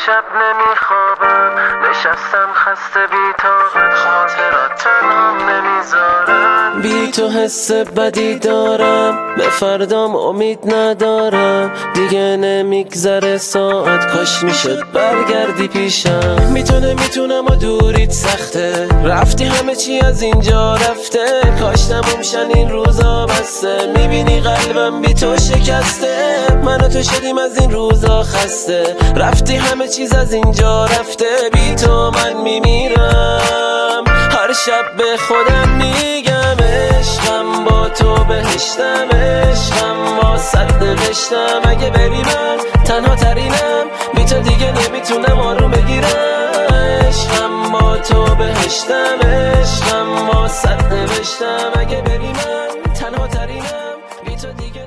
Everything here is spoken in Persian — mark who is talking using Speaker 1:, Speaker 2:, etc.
Speaker 1: شب نمیخوابم، نشستم خسته بی‌طاقت، خاطرات تنهام نمیذارم.
Speaker 2: بی تو حس بدی دارم، به فردام امید ندارم. دیگه نمیگذره ساعت، کاش میشد برگردی پیشم. میتونم و دوریت سخته، رفتی همه چی از اینجا رفته. کاش تموم این روزا بسته، میبینی قلبم بی تو شکسته. من و تو شدیم از این روزا خسته، رفتی همه چیز از اینجا رفته. بی تو من میمیرم، هر شب به خودم میگم عشقم با تو بهشتم، عشقم با صد نوشتم. اگه بری من تنها ترینم، بی تو دیگه نمیتونم آروم بگیرم. عشقم با تو بهشتم، عشقم با صد نوشتم. اگه بری من تنها ترینم، بی تو دیگه